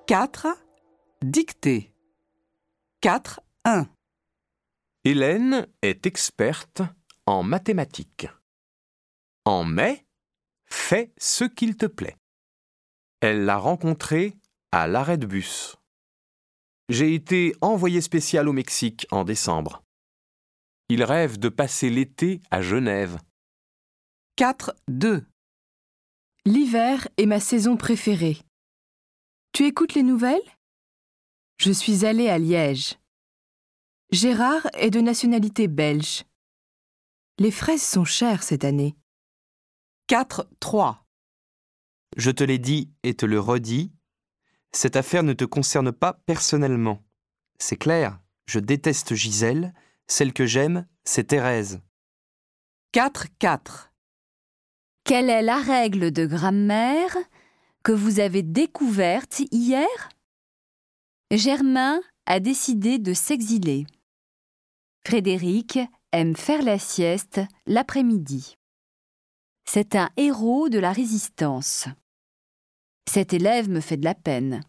4. Dictée. 4.1. Hélène est experte en mathématiques. En mai, fais ce qu'il te plaît. Elle l'a rencontré à l'arrêt de bus. J'ai été envoyé spécial au Mexique en décembre. Il rêve de passer l'été à Genève. 4.2. L'hiver est ma saison préférée. Tu écoutes les nouvelles ? Je suis allée à Liège. Gérard est de nationalité belge. Les fraises sont chères cette année. 4.3. Je te l'ai dit et te le redis, cette affaire ne te concerne pas personnellement. C'est clair, je déteste Gisèle, celle que j'aime, c'est Thérèse. 4.4. Quelle est la règle de grammaire que vous avez découverte hier ? Germain a décidé de s'exiler. Frédéric aime faire la sieste l'après-midi. C'est un héros de la résistance. Cet élève me fait de la peine.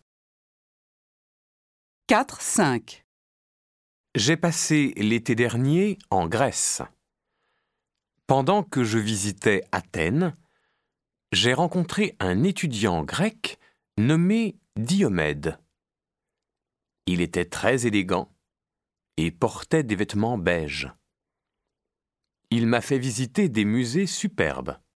4.5. J'ai passé l'été dernier en Grèce. Pendant que je visitais Athènes, j'ai rencontré un étudiant grec nommé Diomède. Il était très élégant et portait des vêtements beiges. Il m'a fait visiter des musées superbes.